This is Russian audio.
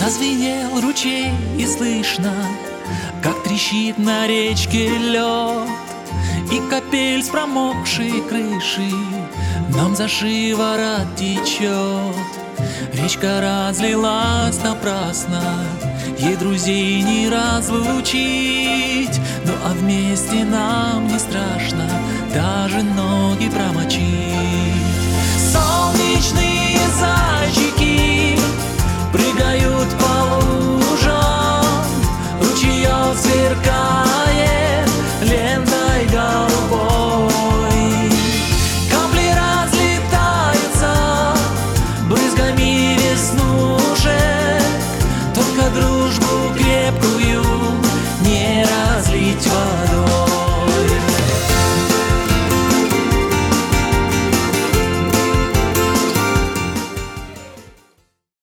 Зазвенел ручей и слышно, как трещит на речке лед, и капель с промокшей крыши нам за шиворот течет. Речка разлилась напрасно, ей друзей не разлучить, ну а вместе нам не страшно даже ноги промочить. Солнечные зайчики прыгают по лугу,